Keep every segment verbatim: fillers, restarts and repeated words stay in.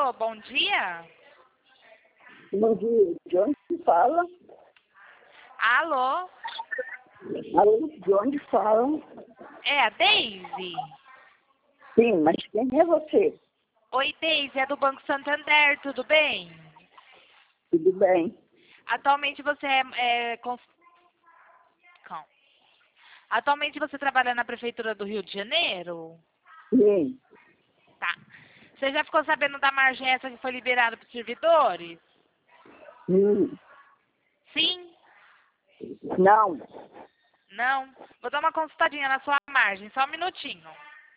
Alô, bom dia? Bom dia, de onde fala? Alô? Alô, de onde fala? É a Deise? Sim, mas quem é você? Oi, Deise, é do Banco Santander, tudo bem? Tudo bem? Atualmente você é... é cons... Calma. Atualmente você trabalha na Prefeitura do Rio de Janeiro? Sim. Tá. Você já ficou sabendo da margem essa que foi liberada para os servidores? Hum. Sim? Não. Não? Vou dar uma consultadinha na sua margem, só um minutinho.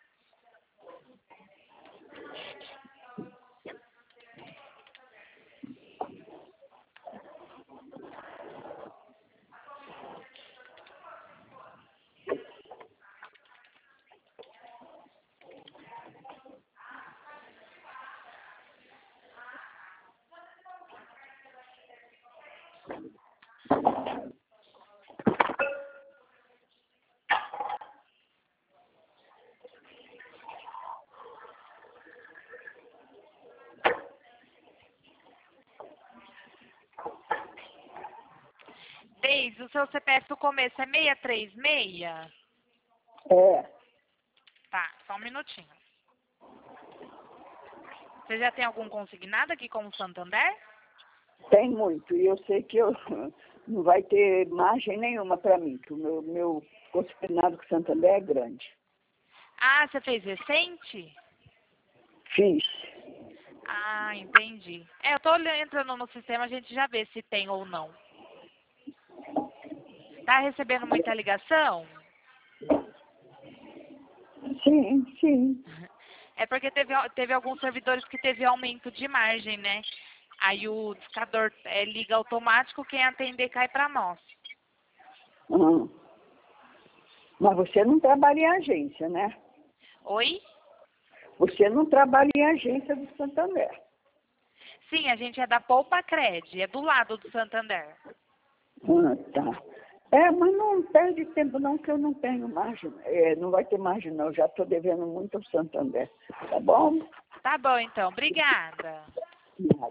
Deise, o seu C P F do começo é seis três seis? É. Tá, só um minutinho. Você já tem algum consignado aqui com o Santander? Tem muito. E eu sei que eu, não vai ter margem nenhuma para mim, que o meu, meu consignado com Santander é grande. Ah, você fez recente? Fiz. Ah, entendi. É, eu tô olhando- entrando no sistema, a gente já vê se tem ou não. Tá recebendo muita ligação? Sim, sim. É porque teve, teve alguns servidores que teve aumento de margem, né? Aí o discador é, liga automático, quem atender cai para nós. Ah. Mas você não trabalha em agência, né? Oi? Você não trabalha em agência do Santander. Sim, a gente é da Poupa Cred, é do lado do Santander. Ah, tá. É, mas não perde tempo não, que eu não tenho margem. É, não vai ter margem não, eu já estou devendo muito ao Santander. Tá bom? Tá bom, então. Obrigada.